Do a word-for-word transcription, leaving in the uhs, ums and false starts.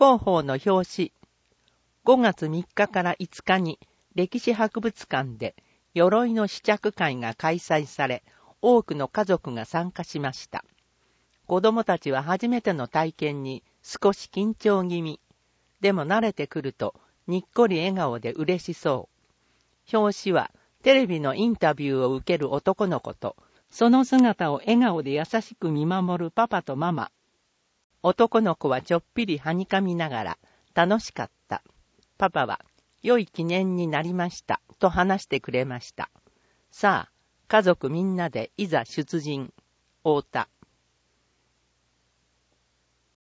広報の表紙。ごがつみっかからいつかに歴史博物館で鎧の試着会が開催され、多くの家族が参加しました。子供たちは初めての体験に少し緊張気味。でも慣れてくるとにっこり笑顔で嬉しそう。表紙はテレビのインタビューを受ける男の子と、その姿を笑顔で優しく見守るパパとママ。男の子はちょっぴりはにかみながら、楽しかった。パパは、良い記念になりました、と話してくれました。さあ、家族みんなでいざ出陣。太田。